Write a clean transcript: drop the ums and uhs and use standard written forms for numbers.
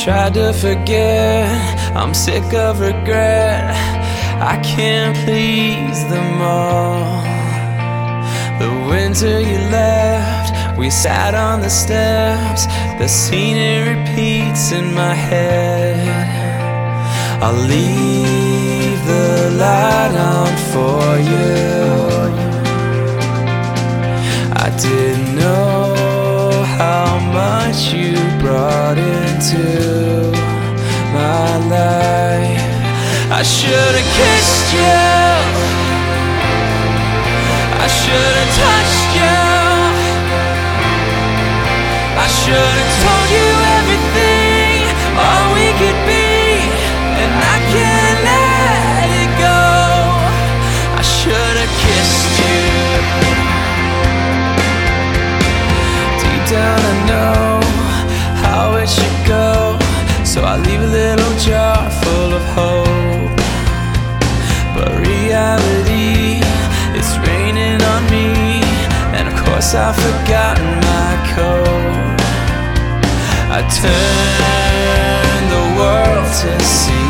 tried to forget, I'm sick of regret. I can't please them all. The winter you left, we sat on the steps. The scene, it repeats in my head. I'll leave the light on for you. I didn't know how much you brought into my life. I should've kissed you, I should've touched you, I should've told you everything, all we could be, and I can't let it go. I should've kissed you. Deep down I know how it should go, so I leave a little jar full of hope. But reality, it's raining on me, and of course I've forgotten my code. I turned the world to see